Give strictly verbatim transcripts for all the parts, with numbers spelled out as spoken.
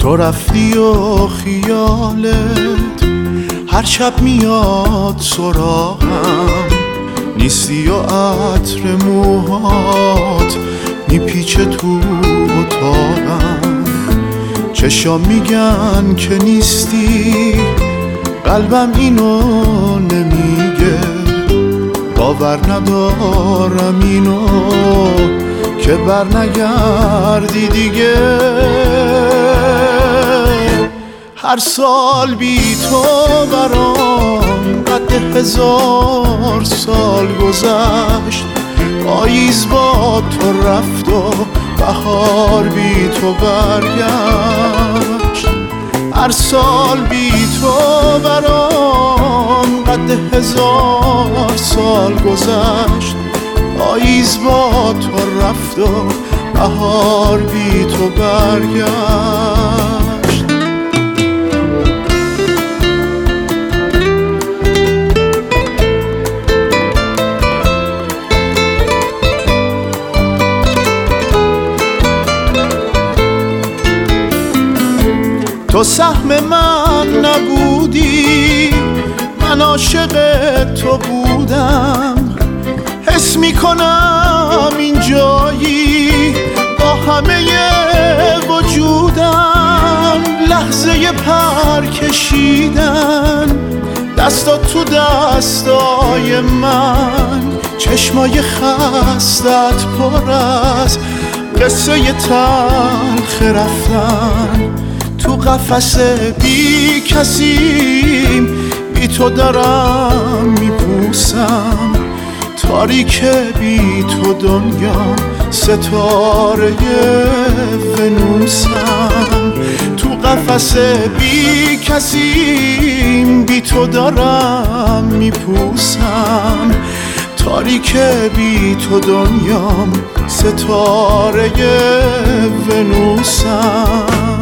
تو رفتی و خیالت هر شب میاد سراغم، نیستی و عطر موهات میپیچه تو اتاقم. چشام میگن که نیستی، قلبم اینو نمیگه، باور ندارم اینو که بر نگردی دیگه. هر سال بی تو برام قد هزار سال گذشت، پاییز با تو رفت و بهار بی تو برگشت. هر سال بی تو برام قد هزار سال گذشت، پاییز با تو رفت و بهار بی تو برگشت. تو سهم من نبودی، من عاشق تو بودم. حس میکنم این جایی با همه وجودم. لحظه پر کشیدن دستات تو دستای من، چشمای خستت پر از قصه تلخ رفتن. تو قفس بی کسیم، بی تو دارم میپوسم. تاریک بی تو دنیا ستاره ونوسم. تو قفس بی کسیم، بی تو دارم میپوسم. تاریک بی تو دنیام ستاره ونوسم.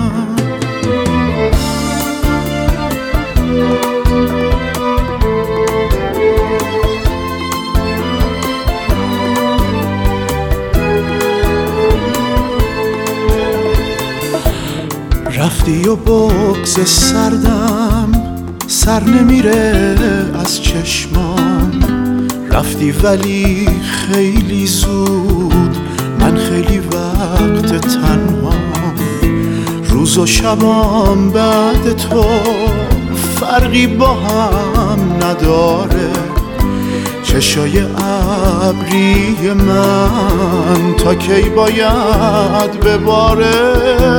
رفتی و بغض سردم سر نمیره از چشمام. رفتی ولی خیلی زود، من خیلی وقت تنهام. روز و شبام بعد تو فرقی با هم نداره. چشای ابری من تا کی باید بباره.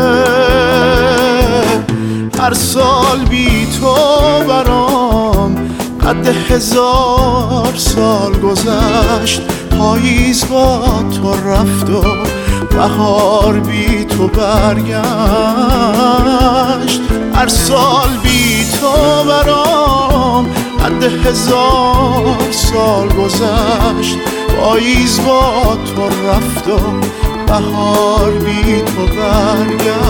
هر سال بی تو برام قد هزار سال گذشت، پاییز با تو رفت و بهار بی تو برگشت. هر سال بی تو برام قد هزار سال گذشت، پاییز با تو رفت و بهار بی تو برگشت.